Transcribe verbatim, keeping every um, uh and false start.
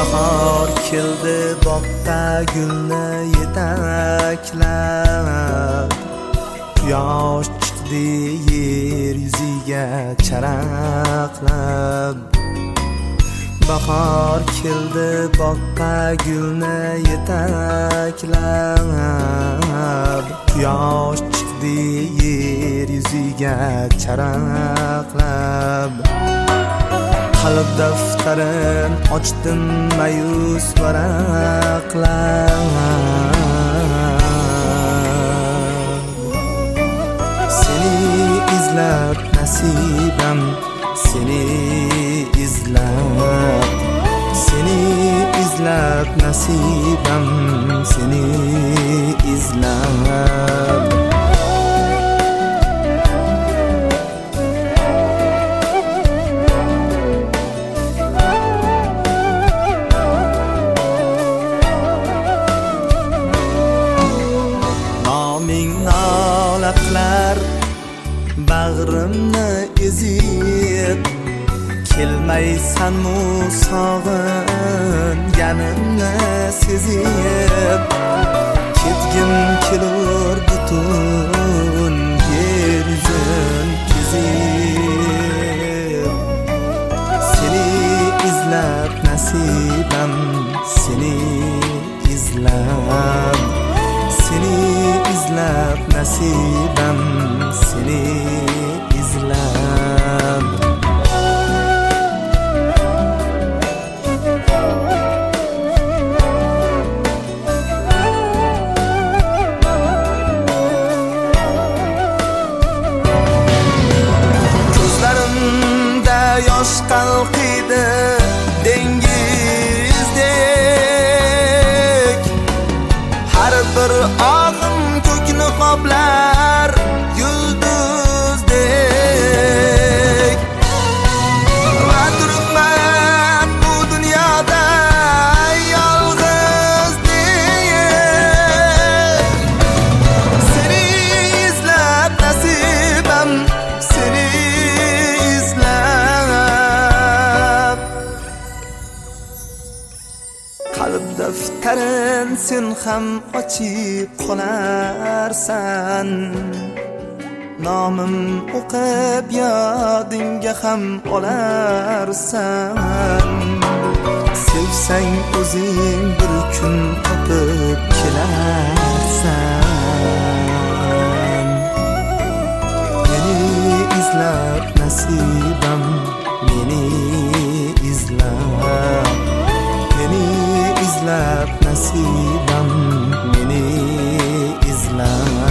bahor keldi boqqa gulni yetaklab, quyosh chiqdi yer yuziga charaqlab. Bahor keldi boqqa gulni yetaklab, quyosh chiqdi yer yuziga charaqlab. Qalb daftarin ochdim mayus varaqlab. Seni izlab nasibam, seni izlab, seni izlab nasibam, seni izlab. Noming nola qilar bag'rimni ezib, kelmaysanmu sog'inganimni sezib. Ketgim kelur butun yer yuzin kezib. Seni izlab nasibam, seni izlab, seni izlab nasibam, seni izlab. Ko'zlarimda yosh qalqiydi dengizdek, har bir og'im ko'kni qoplar yulduzdek. Va turibman bu dunyoda yolg'izdek. Seni izlab nasibam, seni izlab. Qalb daftarin sen ham ochib qolarsan, nomim o'qib yodingga ham olarsan. Sevsang o'zing bir kun topib kelarsan. Meni izlab nasibam, meni izlab, meni izlab nasibam, meni izlab.